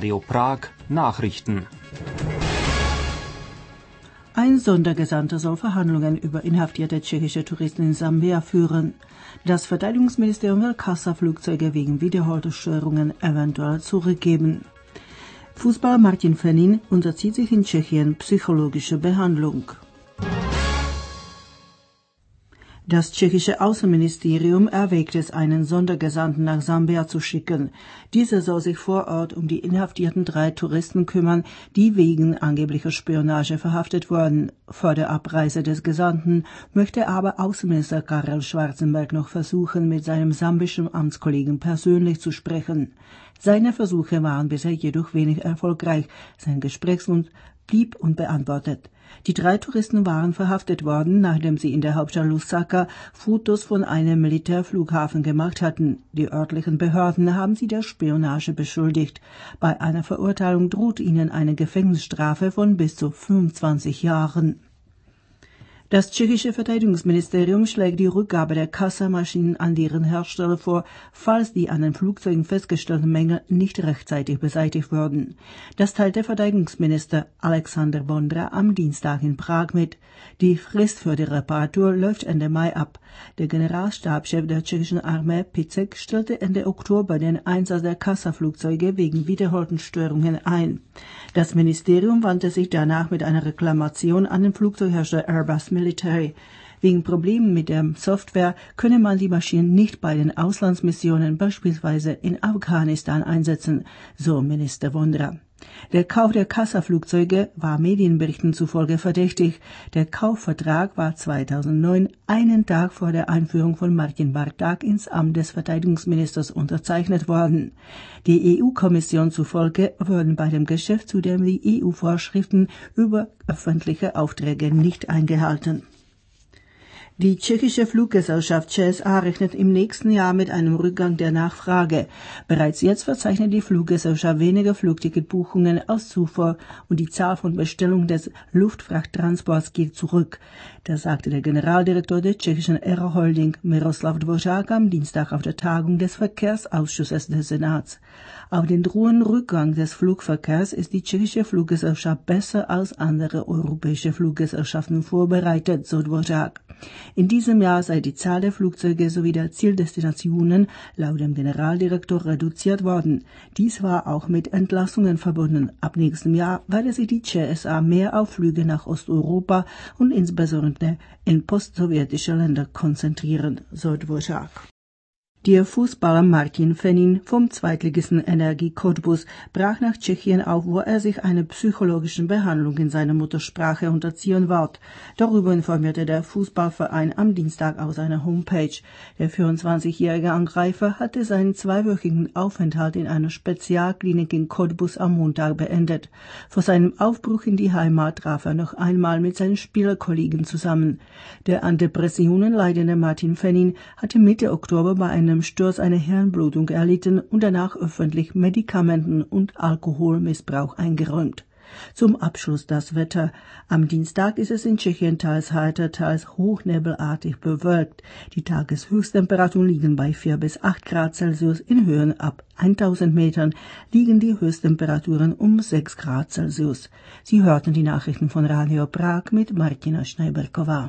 Radio Prag Nachrichten. Ein Sondergesandter soll Verhandlungen über inhaftierte tschechische Touristen in Sambia führen. Das Verteidigungsministerium will Kasa-Flugzeuge wegen wiederholter Störungen eventuell zurückgeben. Fußballer Martin Fenin unterzieht sich in Tschechien psychologische Behandlung. Das tschechische Außenministerium erwägt es, einen Sondergesandten nach Sambia zu schicken. Dieser soll sich vor Ort um die inhaftierten 3 Touristen kümmern, die wegen angeblicher Spionage verhaftet wurden. Vor der Abreise des Gesandten möchte aber Außenminister Karel Schwarzenberg noch versuchen, mit seinem sambischen Amtskollegen persönlich zu sprechen. Seine Versuche waren bisher jedoch wenig erfolgreich. Sein Gesprächswunsch blieb unbeantwortet. Die 3 Touristen waren verhaftet worden, nachdem sie in der Hauptstadt Lusaka Fotos von einem Militärflughafen gemacht hatten. Die örtlichen Behörden haben sie der Spionage beschuldigt. Bei einer Verurteilung droht ihnen eine Gefängnisstrafe von bis zu 25 Jahren. Das tschechische Verteidigungsministerium schlägt die Rückgabe der Kasa-Maschinen an deren Hersteller vor, falls die an den Flugzeugen festgestellten Mängel nicht rechtzeitig beseitigt wurden. Das teilte Verteidigungsminister Alexander Vondra am Dienstag in Prag mit. Die Frist für die Reparatur läuft Ende Mai ab. Der Generalstabschef der tschechischen Armee Picek stellte Ende Oktober den Einsatz der Kasa-Flugzeuge wegen wiederholten Störungen ein. Das Ministerium wandte sich danach mit einer Reklamation an den Flugzeughersteller Airbus Military. Wegen Problemen mit der Software könne man die Maschinen nicht bei den Auslandsmissionen, beispielsweise in Afghanistan, einsetzen, so Minister Vondra. Der Kauf der Kasa-Flugzeuge war Medienberichten zufolge verdächtig. Der Kaufvertrag war 2009, einen Tag vor der Einführung von Martin Barták ins Amt des Verteidigungsministers, unterzeichnet worden. Die EU-Kommission zufolge wurden bei dem Geschäft zudem die EU-Vorschriften über öffentliche Aufträge nicht eingehalten. Die tschechische Fluggesellschaft ČSA rechnet im nächsten Jahr mit einem Rückgang der Nachfrage. Bereits jetzt verzeichnet die Fluggesellschaft weniger Flugticketbuchungen als zuvor und die Zahl von Bestellungen des Luftfrachttransports geht zurück. Das sagte der Generaldirektor der tschechischen Aeroholding Miroslav Dvořák am Dienstag auf der Tagung des Verkehrsausschusses des Senats. Auf den drohenden Rückgang des Flugverkehrs ist die tschechische Fluggesellschaft besser als andere europäische Fluggesellschaften vorbereitet, so Dvořák. In diesem Jahr sei die Zahl der Flugzeuge sowie der Zieldestinationen laut dem Generaldirektor reduziert worden. Dies war auch mit Entlassungen verbunden. Ab nächstem Jahr werde sich die ČSA mehr auf Flüge nach Osteuropa und insbesondere in postsowjetische Länder konzentrieren, so Dvořák. Der Fußballer Martin Fenin vom Zweitligisten Energie Cottbus brach nach Tschechien auf, wo er sich einer psychologischen Behandlung in seiner Muttersprache unterziehen wird. Darüber informierte der Fußballverein am Dienstag auf seiner Homepage. Der 24-jährige Angreifer hatte seinen 2-wöchigen Aufenthalt in einer Spezialklinik in Cottbus am Montag beendet. Vor seinem Aufbruch in die Heimat traf er noch einmal mit seinen Spielerkollegen zusammen. Der an Depressionen leidende Martin Fenin hatte Mitte Oktober bei einem Sturz eine Hirnblutung erlitten und danach öffentlich Medikamenten- und Alkoholmissbrauch eingeräumt. Zum Abschluss das Wetter. Am Dienstag ist es in Tschechien teils heiter, teils hochnebelartig bewölkt. Die Tageshöchsttemperaturen liegen bei 4 bis 8 Grad Celsius. In Höhen ab 1000 Metern liegen die Höchsttemperaturen um 6 Grad Celsius. Sie hörten die Nachrichten von Radio Prag mit Martina Schneiberkova.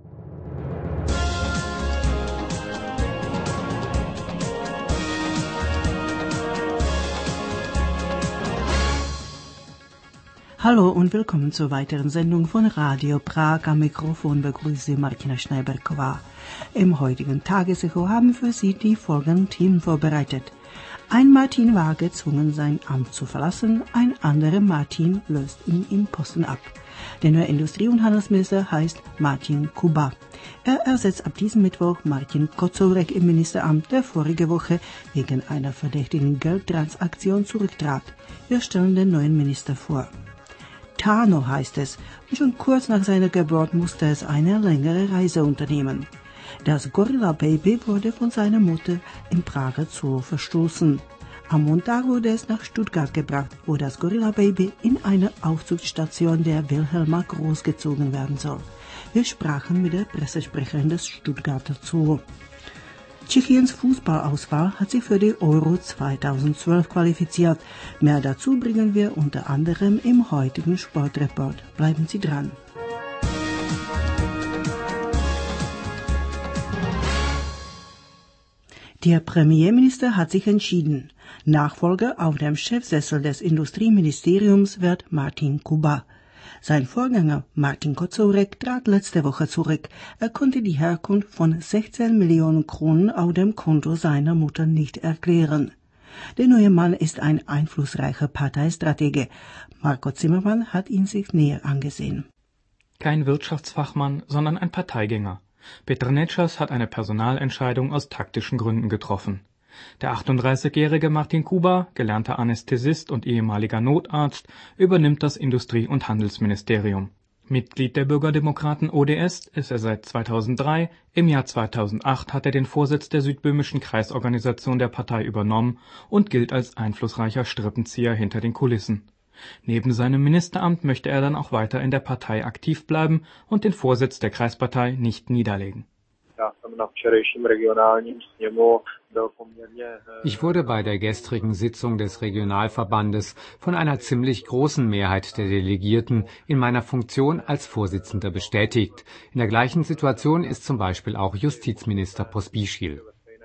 Hallo und willkommen zur weiteren Sendung von Radio Prag. Am Mikrofon begrüßt Sie Martina Schneiberkova. Im heutigen Tagesecho haben für Sie die folgenden Themen vorbereitet. Ein Martin war gezwungen, sein Amt zu verlassen, ein anderer Martin löst ihn im Posten ab. Der neue Industrie- und Handelsminister heißt Martin Kuba. Er ersetzt ab diesem Mittwoch Martin Kocourek im Ministeramt, der vorige Woche wegen einer verdächtigen Geldtransaktion zurücktrat. Wir stellen den neuen Minister vor. Tano heißt es, und schon kurz nach seiner Geburt musste es eine längere Reise unternehmen. Das Gorilla-Baby wurde von seiner Mutter im Prager Zoo verstoßen. Am Montag wurde es nach Stuttgart gebracht, wo das Gorilla-Baby in einer Aufzuchtstation der Wilhelma großgezogen werden soll. Wir sprachen mit der Pressesprecherin des Stuttgarter Zoo. Tschechiens Fußballauswahl hat sich für die Euro 2012 qualifiziert. Mehr dazu bringen wir unter anderem im heutigen Sportreport. Bleiben Sie dran. Der Premierminister hat sich entschieden. Nachfolger auf dem Chefsessel des Industrieministeriums wird Martin Kuba. Sein Vorgänger Martin Kocourek trat letzte Woche zurück. Er konnte die Herkunft von 16 Millionen Kronen auf dem Konto seiner Mutter nicht erklären. Der neue Mann ist ein einflussreicher Parteistratege. Marco Zimmermann hat ihn sich näher angesehen. Kein Wirtschaftsfachmann, sondern ein Parteigänger. Petr Nečas hat eine Personalentscheidung aus taktischen Gründen getroffen. Der 38-jährige Martin Kuba, gelernter Anästhesist und ehemaliger Notarzt, übernimmt das Industrie- und Handelsministerium. Mitglied der Bürgerdemokraten ODS ist er seit 2003, im Jahr 2008 hat er den Vorsitz der südböhmischen Kreisorganisation der Partei übernommen und gilt als einflussreicher Strippenzieher hinter den Kulissen. Neben seinem Ministeramt möchte er dann auch weiter in der Partei aktiv bleiben und den Vorsitz der Kreispartei nicht niederlegen. Ich wurde bei der gestrigen Sitzung des Regionalverbandes von einer ziemlich großen Mehrheit der Delegierten in meiner Funktion als Vorsitzender bestätigt. In der gleichen Situation ist zum Beispiel auch Justizminister Pospíšil.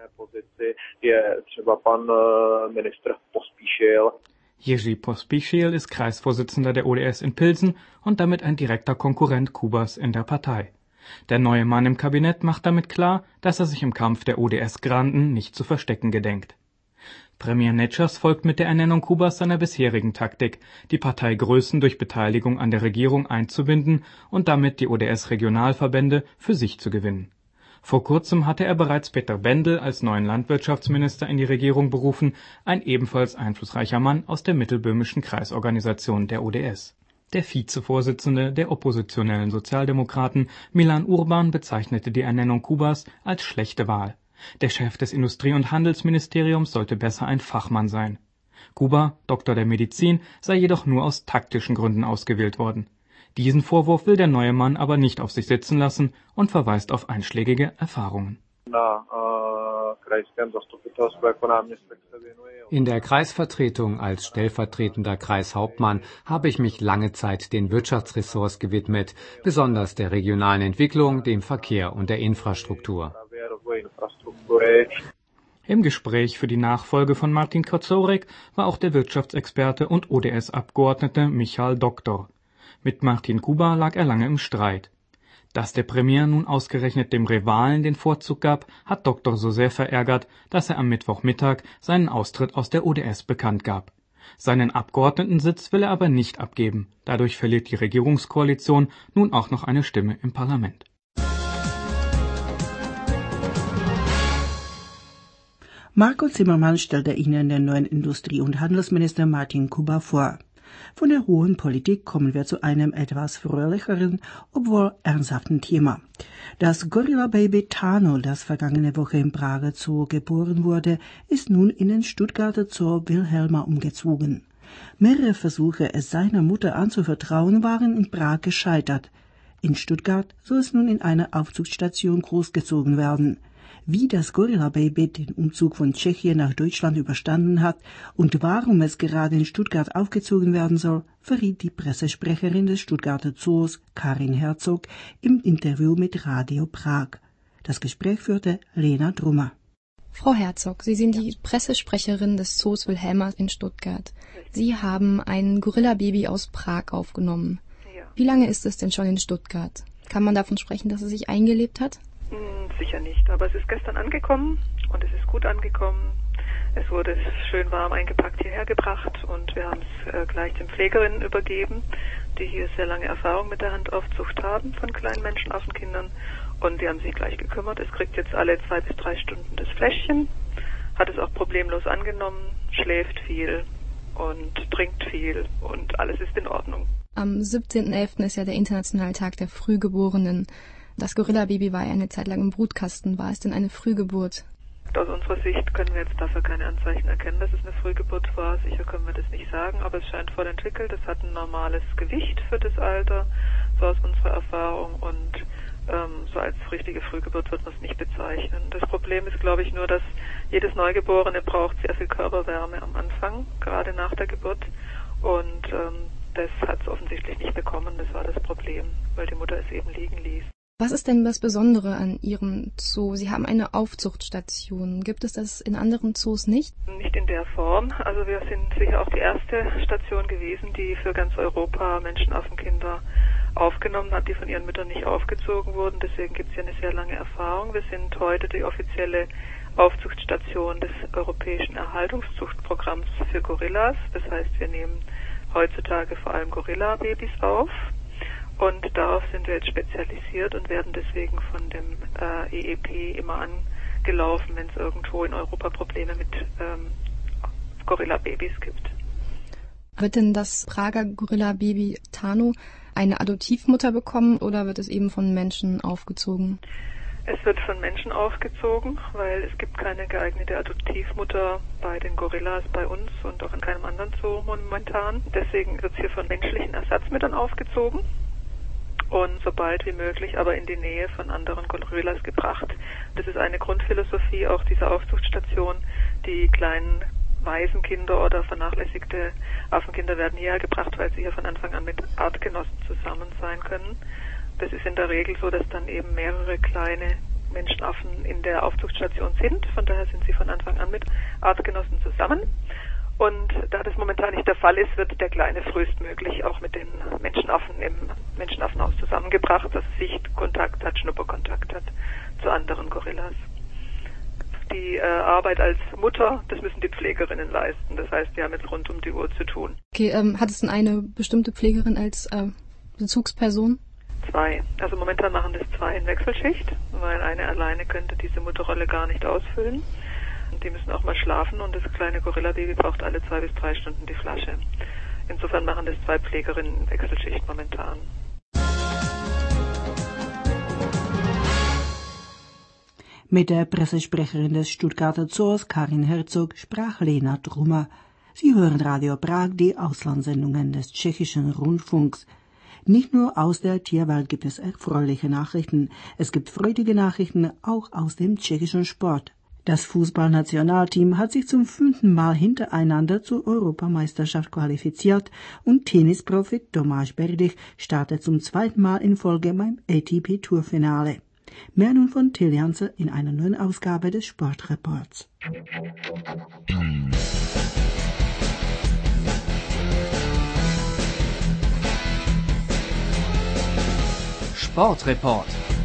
Jiří Pospíšil ist Kreisvorsitzender der ODS in Pilsen und damit ein direkter Konkurrent Kubas in der Partei. Der neue Mann im Kabinett macht damit klar, dass er sich im Kampf der ODS-Granden nicht zu verstecken gedenkt. Premier Nečas folgt mit der Ernennung Kubas seiner bisherigen Taktik, die Parteigrößen durch Beteiligung an der Regierung einzubinden und damit die ODS-Regionalverbände für sich zu gewinnen. Vor kurzem hatte er bereits Petr Bendel als neuen Landwirtschaftsminister in die Regierung berufen, ein ebenfalls einflussreicher Mann aus der mittelböhmischen Kreisorganisation der ODS. Der Vizevorsitzende der oppositionellen Sozialdemokraten, Milan Urban, bezeichnete die Ernennung Kubas als schlechte Wahl. Der Chef des Industrie- und Handelsministeriums sollte besser ein Fachmann sein. Kuba, Doktor der Medizin, sei jedoch nur aus taktischen Gründen ausgewählt worden. Diesen Vorwurf will der neue Mann aber nicht auf sich sitzen lassen und verweist auf einschlägige Erfahrungen. In der Kreisvertretung als stellvertretender Kreishauptmann habe ich mich lange Zeit den Wirtschaftsressorts gewidmet, besonders der regionalen Entwicklung, dem Verkehr und der Infrastruktur. Im Gespräch für die Nachfolge von Martin Kocourek war auch der Wirtschaftsexperte und ODS-Abgeordnete Michal Doktor. Mit Martin Kuba lag er lange im Streit. Dass der Premier nun ausgerechnet dem Rivalen den Vorzug gab, hat Doktor so sehr verärgert, dass er am Mittwochmittag seinen Austritt aus der ODS bekannt gab. Seinen Abgeordnetensitz will er aber nicht abgeben. Dadurch verliert die Regierungskoalition nun auch noch eine Stimme im Parlament. Marco Zimmermann stellte Ihnen den neuen Industrie- und Handelsminister Martin Kuba vor. Von der hohen Politik kommen wir zu einem etwas fröhlicheren, obwohl ernsthaften Thema. Das Gorilla-Baby Tano, das vergangene Woche in Prager Zoo geboren wurde, ist nun in den Stuttgarter Zoo Wilhelma umgezogen. Mehrere Versuche, es seiner Mutter anzuvertrauen, waren in Prag gescheitert. In Stuttgart soll es nun in einer Aufzugsstation großgezogen werden. Wie das Gorilla-Baby den Umzug von Tschechien nach Deutschland überstanden hat und warum es gerade in Stuttgart aufgezogen werden soll, verriet die Pressesprecherin des Stuttgarter Zoos, Karin Herzog, im Interview mit Radio Prag. Das Gespräch führte Lena Drummer. Frau Herzog, Sie sind die Pressesprecherin des Zoos Wilhelma in Stuttgart. Sie haben ein Gorilla-Baby aus Prag aufgenommen. Ja. Wie lange ist es denn schon in Stuttgart? Kann man davon sprechen, dass es sich eingelebt hat? Sicher nicht, aber es ist gestern angekommen und es ist gut angekommen. Es wurde schön warm eingepackt hierher gebracht und wir haben es gleich den Pflegerinnen übergeben, die hier sehr lange Erfahrung mit der Handaufzucht haben von kleinen Menschenaffenkindern und die haben sich gleich gekümmert. Es kriegt jetzt alle 2 bis 3 Stunden das Fläschchen, hat es auch problemlos angenommen, schläft viel und trinkt viel und alles ist in Ordnung. Am 17.11. ist ja der Internationale Tag der Frühgeborenen. Das Gorilla-Baby war ja eine Zeit lang im Brutkasten. War es denn eine Frühgeburt? Aus unserer Sicht können wir jetzt dafür keine Anzeichen erkennen, dass es eine Frühgeburt war. Sicher können wir das nicht sagen, aber es scheint voll entwickelt. Es hat ein normales Gewicht für das Alter, so aus unserer Erfahrung. Und so aber als richtige Frühgeburt wird man es nicht bezeichnen. Das Problem ist, glaube ich, nur, dass jedes Neugeborene braucht sehr viel Körperwärme am Anfang, gerade nach der Geburt. Und das hat es offensichtlich nicht bekommen. Das war das Problem, weil die Mutter es eben liegen ließ. Was ist denn das Besondere an Ihrem Zoo? Sie haben eine Aufzuchtstation. Gibt es das in anderen Zoos nicht? Nicht in der Form. Also wir sind sicher auch die erste Station gewesen, die für ganz Europa Menschenaffenkinder aufgenommen hat, die von ihren Müttern nicht aufgezogen wurden. Deswegen gibt es ja eine sehr lange Erfahrung. Wir sind heute die offizielle Aufzuchtstation des Europäischen Erhaltungszuchtprogramms für Gorillas. Das heißt, wir nehmen heutzutage vor allem Gorilla-Babys auf. Und darauf sind wir jetzt spezialisiert und werden deswegen von dem EEP immer angelaufen, wenn es irgendwo in Europa Probleme mit Gorilla-Babys gibt. Wird denn das Prager Gorilla-Baby Tano eine Adoptivmutter bekommen oder wird es eben von Menschen aufgezogen? Es wird von Menschen aufgezogen, weil es gibt keine geeignete Adoptivmutter bei den Gorillas bei uns und auch in keinem anderen Zoo momentan. Deswegen wird es hier von menschlichen Ersatzmüttern aufgezogen und sobald wie möglich aber in die Nähe von anderen Gorillas gebracht. Das ist eine Grundphilosophie auch dieser Aufzuchtstation. Die kleinen Waisenkinder oder vernachlässigte Affenkinder werden hierher gebracht, weil sie hier von Anfang an mit Artgenossen zusammen sein können. Das ist in der Regel so, dass dann eben mehrere kleine Menschenaffen in der Aufzuchtstation sind. Von daher sind sie von Anfang an mit Artgenossen zusammen. Und da das momentan nicht der Fall ist, wird der Kleine frühestmöglich auch mit den Menschenaffen im Menschenaffenhaus zusammengebracht, dass er Sichtkontakt hat, Schnupperkontakt hat zu anderen Gorillas. Die Arbeit als Mutter, das müssen die Pflegerinnen leisten. Das heißt, die haben jetzt rund um die Uhr zu tun. Okay, hat es denn eine bestimmte Pflegerin als Bezugsperson? 2. Also momentan machen das 2 in Wechselschicht, weil eine alleine könnte diese Mutterrolle gar nicht ausfüllen. Und die müssen auch mal schlafen und das kleine Gorilla-Baby braucht alle 2 bis 3 Stunden die Flasche. Insofern machen das 2 Pflegerinnen in Wechselschicht momentan. Mit der Pressesprecherin des Stuttgarter Zoos, Karin Herzog, sprach Lena Trummer. Sie hören Radio Prag, die Auslandssendungen des tschechischen Rundfunks. Nicht nur aus der Tierwelt gibt es erfreuliche Nachrichten. Es gibt freudige Nachrichten auch aus dem tschechischen Sport. Das Fußballnationalteam hat sich zum 5. Mal hintereinander zur Europameisterschaft qualifiziert und Tennisprofi Tomáš Berdych startet zum 2. Mal in Folge beim ATP-Tourfinale. Mehr nun von Till Janse in einer neuen Ausgabe des Sportreports. Sportreport.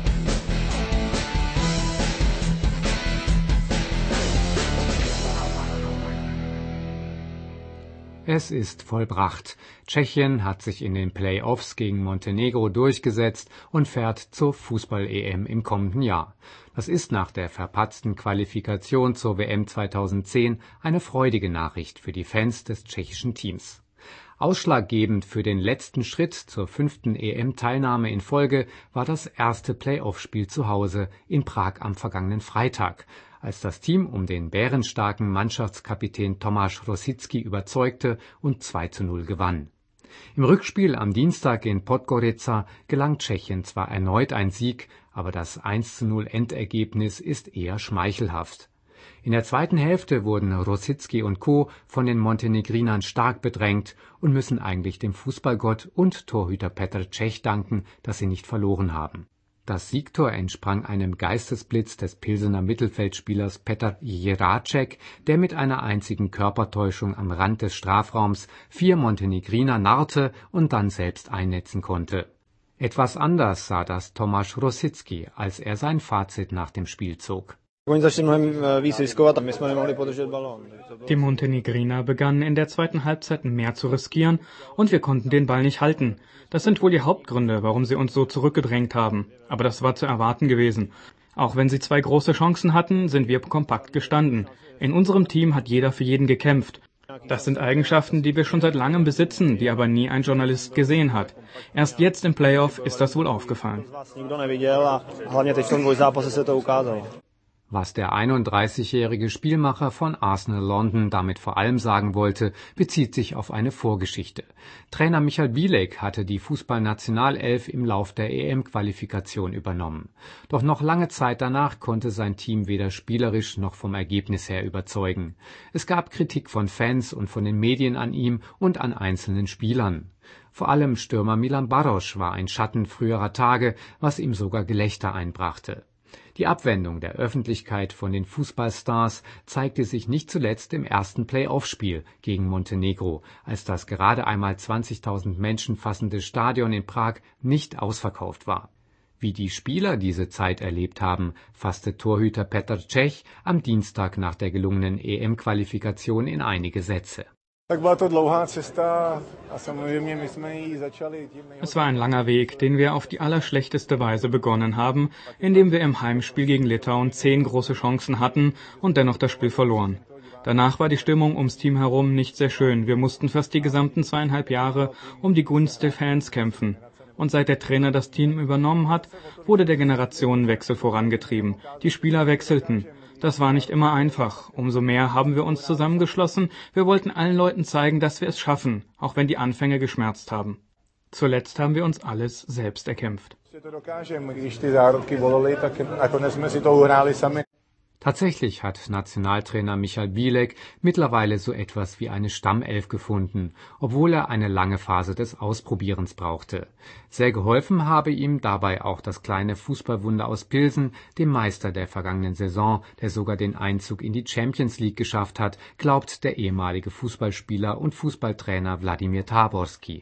Es ist vollbracht. Tschechien hat sich in den Play-offs gegen Montenegro durchgesetzt und fährt zur Fußball-EM im kommenden Jahr. Das ist nach der verpatzten Qualifikation zur WM 2010 eine freudige Nachricht für die Fans des tschechischen Teams. Ausschlaggebend für den letzten Schritt zur 5. EM-Teilnahme in Folge war das erste Play-off-Spiel zu Hause in Prag am vergangenen Freitag, als das Team um den bärenstarken Mannschaftskapitän Tomáš Rosický überzeugte und 2:0 gewann. Im Rückspiel am Dienstag in Podgorica gelang Tschechien zwar erneut ein Sieg, aber das 1:0 Endergebnis ist eher schmeichelhaft. In der zweiten Hälfte wurden Rosický und Co. von den Montenegrinern stark bedrängt und müssen eigentlich dem Fußballgott und Torhüter Petr Cech danken, dass sie nicht verloren haben. Das Siegtor entsprang einem Geistesblitz des Pilsener Mittelfeldspielers Petr Jiráček, der mit einer einzigen Körpertäuschung am Rand des Strafraums 4 Montenegriner narrte und dann selbst einnetzen konnte. Etwas anders sah das Tomáš Rosický, als er sein Fazit nach dem Spiel zog. Die Montenegriner begannen in der zweiten Halbzeit mehr zu riskieren und wir konnten den Ball nicht halten. Das sind wohl die Hauptgründe, warum sie uns so zurückgedrängt haben. Aber das war zu erwarten gewesen. Auch wenn sie 2 große Chancen hatten, sind wir kompakt gestanden. In unserem Team hat jeder für jeden gekämpft. Das sind Eigenschaften, die wir schon seit langem besitzen, die aber nie ein Journalist gesehen hat. Erst jetzt im Playoff ist das wohl aufgefallen. Was der 31-jährige Spielmacher von Arsenal London damit vor allem sagen wollte, bezieht sich auf eine Vorgeschichte. Trainer Michal Bílek hatte die Fußballnationalelf im Lauf der EM-Qualifikation übernommen. Doch noch lange Zeit danach konnte sein Team weder spielerisch noch vom Ergebnis her überzeugen. Es gab Kritik von Fans und von den Medien an ihm und an einzelnen Spielern. Vor allem Stürmer Milan Baroš war ein Schatten früherer Tage, was ihm sogar Gelächter einbrachte. Die Abwendung der Öffentlichkeit von den Fußballstars zeigte sich nicht zuletzt im ersten Play-off-Spiel gegen Montenegro, als das gerade einmal 20.000 Menschen fassende Stadion in Prag nicht ausverkauft war. Wie die Spieler diese Zeit erlebt haben, fasste Torhüter Petr Cech am Dienstag nach der gelungenen EM-Qualifikation in einige Sätze. Es war ein langer Weg, den wir auf die allerschlechteste Weise begonnen haben, indem wir im Heimspiel gegen Litauen 10 große Chancen hatten und dennoch das Spiel verloren. Danach war die Stimmung ums Team herum nicht sehr schön. Wir mussten fast die gesamten 2,5 Jahre um die Gunst der Fans kämpfen. Und seit der Trainer das Team übernommen hat, wurde der Generationenwechsel vorangetrieben. Die Spieler wechselten. Das war nicht immer einfach. Umso mehr haben wir uns zusammengeschlossen. Wir wollten allen Leuten zeigen, dass wir es schaffen, auch wenn die Anfänge geschmerzt haben. Zuletzt haben wir uns alles selbst erkämpft. Tatsächlich hat Nationaltrainer Michal Bílek mittlerweile so etwas wie eine Stammelf gefunden, obwohl er eine lange Phase des Ausprobierens brauchte. Sehr geholfen habe ihm dabei auch das kleine Fußballwunder aus Pilsen, dem Meister der vergangenen Saison, der sogar den Einzug in die Champions League geschafft hat, glaubt der ehemalige Fußballspieler und Fußballtrainer Vladimír Táborský.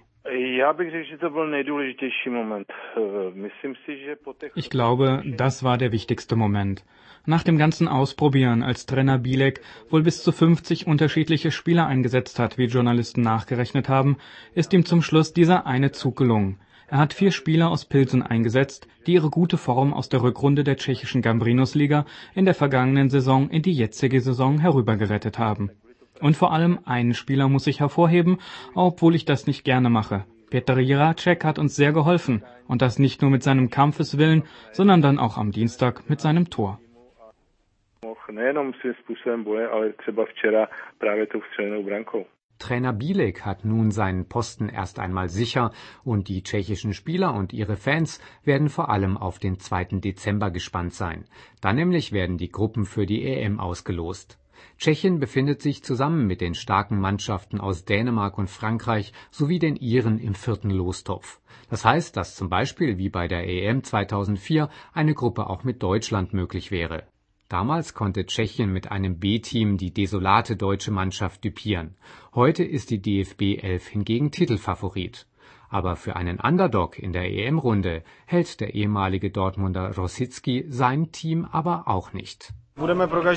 Ich glaube, das war der wichtigste Moment. Nach dem ganzen Ausprobieren, als Trainer Bílek wohl bis zu 50 unterschiedliche Spieler eingesetzt hat, wie Journalisten nachgerechnet haben, ist ihm zum Schluss dieser eine Zug gelungen. Er hat 4 Spieler aus Pilsen eingesetzt, die ihre gute Form aus der Rückrunde der tschechischen Gambrinus-Liga in der vergangenen Saison in die jetzige Saison herübergerettet haben. Und vor allem einen Spieler muss ich hervorheben, obwohl ich das nicht gerne mache. Petr Jiráček hat uns sehr geholfen, und das nicht nur mit seinem Kampfeswillen, sondern dann auch am Dienstag mit seinem Tor. Trainer Bílek hat nun seinen Posten erst einmal sicher und die tschechischen Spieler und ihre Fans werden vor allem auf den 2. Dezember gespannt sein. Dann nämlich werden die Gruppen für die EM ausgelost. Tschechien befindet sich zusammen mit den starken Mannschaften aus Dänemark und Frankreich sowie den Iren im 4. Lostopf. Das heißt, dass zum Beispiel wie bei der EM 2004 eine Gruppe auch mit Deutschland möglich wäre. Damals konnte Tschechien mit einem B-Team die desolate deutsche Mannschaft düpieren. Heute ist die DFB 11 hingegen Titelfavorit. Aber für einen Underdog in der EM-Runde hält der ehemalige Dortmunder Rosický sein Team aber auch nicht. Wir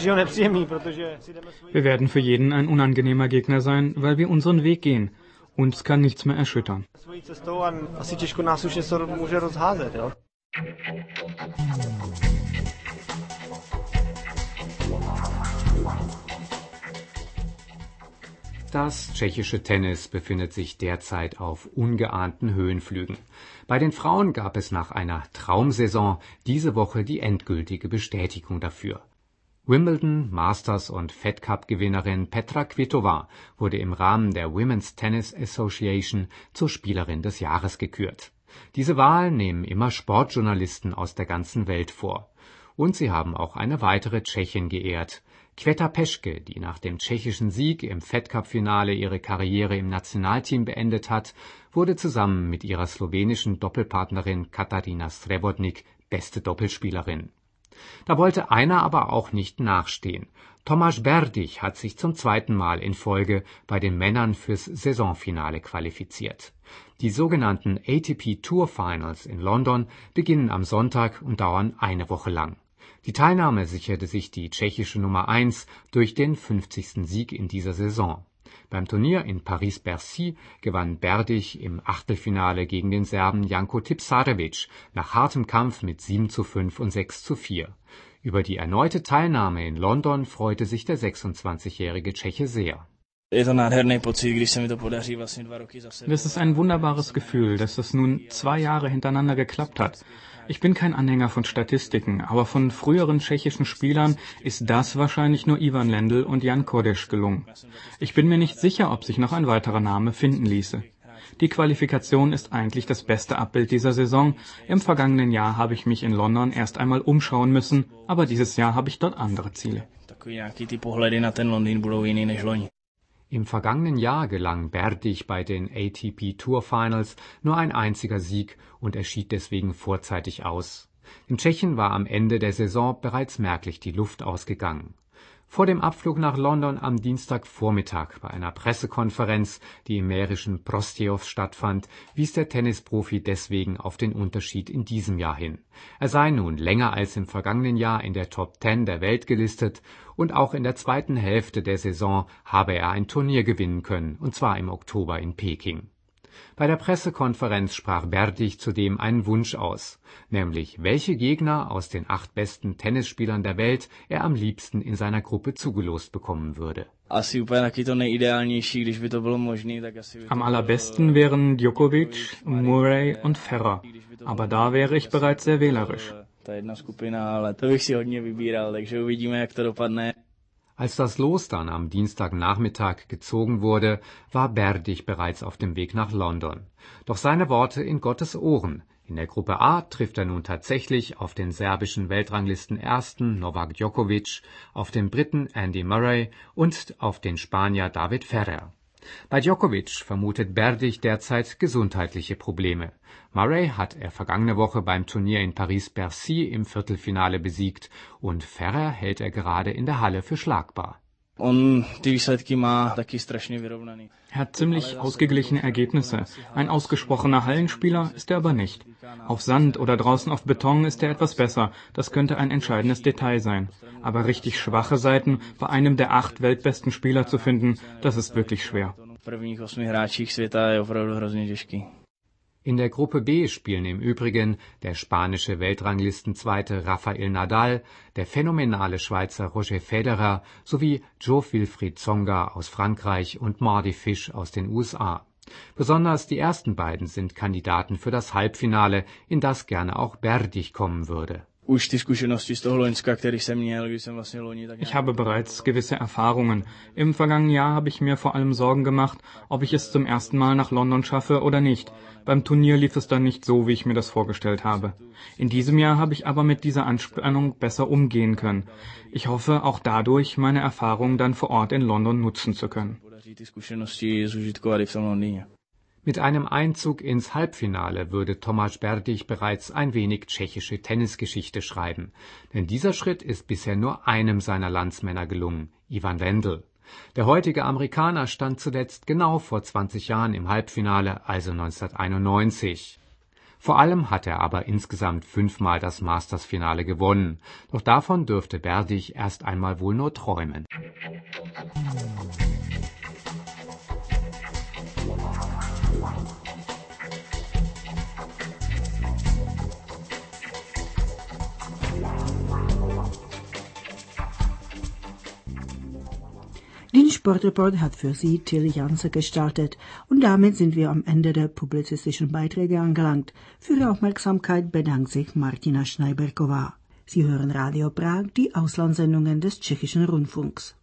werden für jeden ein unangenehmer Gegner sein, weil wir unseren Weg gehen. Uns kann nichts mehr erschüttern. Das tschechische Tennis befindet sich derzeit auf ungeahnten Höhenflügen. Bei den Frauen gab es nach einer Traumsaison diese Woche die endgültige Bestätigung dafür. Wimbledon, Masters und Fed Cup-Gewinnerin Petra Kvitova wurde im Rahmen der Women's Tennis Association zur Spielerin des Jahres gekürt. Diese Wahl nehmen immer Sportjournalisten aus der ganzen Welt vor. Und sie haben auch eine weitere Tschechin geehrt. Květa Peschke, die nach dem tschechischen Sieg im Fed Cup-Finale ihre Karriere im Nationalteam beendet hat, wurde zusammen mit ihrer slowenischen Doppelpartnerin Katarina Srebotnik beste Doppelspielerin. Da wollte einer aber auch nicht nachstehen. Tomáš Berdych hat sich zum 2. Mal in Folge bei den Männern fürs Saisonfinale qualifiziert. Die sogenannten ATP Tour Finals in London beginnen am Sonntag und dauern eine Woche lang. Die Teilnahme sicherte sich die tschechische Nummer 1 durch den 50. Sieg in dieser Saison. Beim Turnier in Paris-Bercy gewann Berdych im Achtelfinale gegen den Serben Janko Tipsarevic nach hartem Kampf mit 7:5 und 6:4. Über die erneute Teilnahme in London freute sich der 26-jährige Tscheche sehr. Das ist ein wunderbares Gefühl, dass es nun 2 Jahre hintereinander geklappt hat. Ich bin kein Anhänger von Statistiken, aber von früheren tschechischen Spielern ist das wahrscheinlich nur Ivan Lendl und Jan Kodeš gelungen. Ich bin mir nicht sicher, ob sich noch ein weiterer Name finden ließe. Die Qualifikation ist eigentlich das beste Abbild dieser Saison. Im vergangenen Jahr habe ich mich in London erst einmal umschauen müssen, aber dieses Jahr habe ich dort andere Ziele. Im vergangenen Jahr gelang Berdych bei den ATP Tour Finals nur ein einziger Sieg und er schied deswegen vorzeitig aus. Dem Tschechen war am Ende der Saison bereits merklich die Luft ausgegangen. Vor dem Abflug nach London am Dienstagvormittag bei einer Pressekonferenz, die im mährischen Prostějov stattfand, wies der Tennisprofi deswegen auf den Unterschied in diesem Jahr hin. Er sei nun länger als im vergangenen Jahr in der Top 10 der Welt gelistet und auch in der zweiten Hälfte der Saison habe er ein Turnier gewinnen können, und zwar im Oktober in Peking. Bei der Pressekonferenz sprach Berdych zudem einen Wunsch aus, nämlich welche Gegner aus den 8 besten Tennisspielern der Welt er am liebsten in seiner Gruppe zugelost bekommen würde. Am allerbesten wären Djokovic, Murray und Ferrer, aber da wäre ich bereits sehr wählerisch. Als das Los dann am Dienstagnachmittag gezogen wurde, war Berdych bereits auf dem Weg nach London. Doch seine Worte in Gottes Ohren. In der Gruppe A trifft er nun tatsächlich auf den serbischen Weltranglisten-Ersten Novak Djokovic, auf den Briten Andy Murray und auf den Spanier David Ferrer. Bei Djokovic vermutet Berdych derzeit gesundheitliche Probleme. Murray hat er vergangene Woche beim Turnier in Paris-Bercy im Viertelfinale besiegt und Ferrer hält er gerade in der Halle für schlagbar. Er hat ziemlich ausgeglichene Ergebnisse. Ein ausgesprochener Hallenspieler ist er aber nicht. Auf Sand oder draußen auf Beton ist er etwas besser. Das könnte ein entscheidendes Detail sein. Aber richtig schwache Seiten bei einem der 8 weltbesten Spieler zu finden, das ist wirklich schwer. In der Gruppe B spielen im Übrigen der spanische Weltranglistenzweite Rafael Nadal, der phänomenale Schweizer Roger Federer sowie Jo-Wilfried Tsonga aus Frankreich und Mardy Fish aus den USA. Besonders die ersten beiden sind Kandidaten für das Halbfinale, in das gerne auch Berdych kommen würde. Ich habe bereits gewisse Erfahrungen. Im vergangenen Jahr habe ich mir vor allem Sorgen gemacht, ob ich es zum ersten Mal nach London schaffe oder nicht. Beim Turnier lief es dann nicht so, wie ich mir das vorgestellt habe. In diesem Jahr habe ich aber mit dieser Anspannung besser umgehen können. Ich hoffe, auch dadurch meine Erfahrungen dann vor Ort in London nutzen zu können. Mit einem Einzug ins Halbfinale würde Tomáš Berdych bereits ein wenig tschechische Tennisgeschichte schreiben. Denn dieser Schritt ist bisher nur einem seiner Landsmänner gelungen, Ivan Lendl. Der heutige Amerikaner stand zuletzt genau vor 20 Jahren im Halbfinale, also 1991. Vor allem hat er aber insgesamt 5-mal das Masters-Finale gewonnen. Doch davon dürfte Berdych erst einmal wohl nur träumen. Den Sportreport hat für Sie Till Janse gestartet und damit sind wir am Ende der publizistischen Beiträge angelangt. Für Ihre Aufmerksamkeit bedankt sich Martina Schneiberková. Sie hören Radio Prag, die Auslandssendungen des Tschechischen Rundfunks.